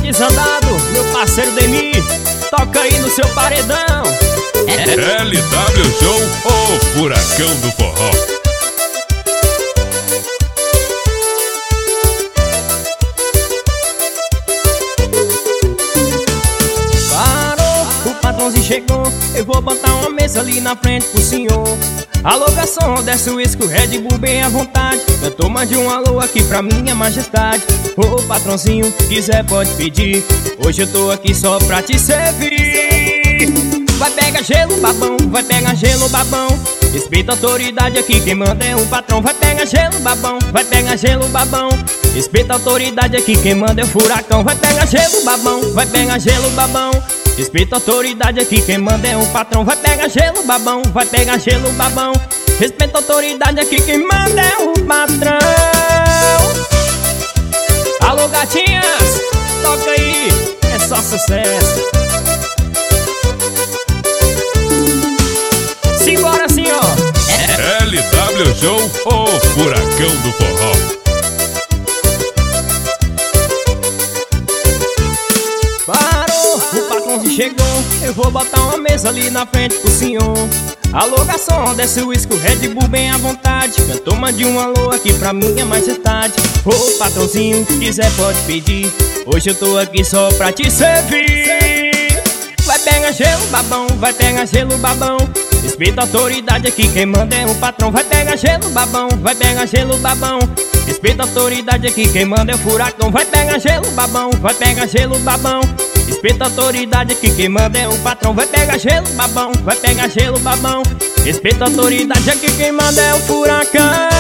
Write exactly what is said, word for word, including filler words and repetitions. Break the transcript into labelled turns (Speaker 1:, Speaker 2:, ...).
Speaker 1: desandado, meu parceiro Demi, toca aí no seu paredão.
Speaker 2: L W Show, o furacão do forró.
Speaker 1: Parou, o patrãozinho chegou, eu vou botar uma mesa ali na frente pro senhor. Alô garçom, desce o uísque, o Red Bull bem à vontade. Eu tô mais de um alô aqui pra minha majestade. Ô patrãozinho, quiser pode pedir, hoje eu tô aqui só pra te servir. Vai pegar gelo, babão, vai pegar gelo, babão. Respeita a autoridade aqui, quem manda é o patrão. Vai pegar gelo, babão, vai pegar gelo, babão. Respeita a autoridade aqui, quem manda é o furacão. Vai pegar gelo, babão, vai pegar gelo, babão. Respeita a autoridade aqui, quem manda é o patrão. Vai pegar gelo, babão, vai pegar gelo, babão. Respeita a autoridade aqui, quem manda é o patrão. Alô gatinhas, toca aí, é só sucesso. Simbora assim, ó.
Speaker 2: L W Show, o furacão do forró.
Speaker 1: Parou, o patrãozinho chegou, eu vou botar uma mesa ali na frente pro senhor. Alô garçom, desce o uísque, o Red Bull bem à vontade. Eu tô de um alô aqui pra minha majestade. Ô patrãozinho, quiser pode pedir, hoje eu tô aqui só pra te servir. Vai pegar gelo, babão, vai pegar gelo, babão. Respeita a autoridade aqui, quem manda é o patrão. Vai pegar gelo, babão, vai pegar gelo, babão. Respeita a autoridade aqui, quem manda é o furacão. Vai pegar gelo, babão, vai pegar gelo, babão. Respeita a autoridade aqui, quem manda é o patrão. Vai pegar gelo, babão, vai pegar gelo, babão. Respeita a autoridade aqui, quem manda é o furacão.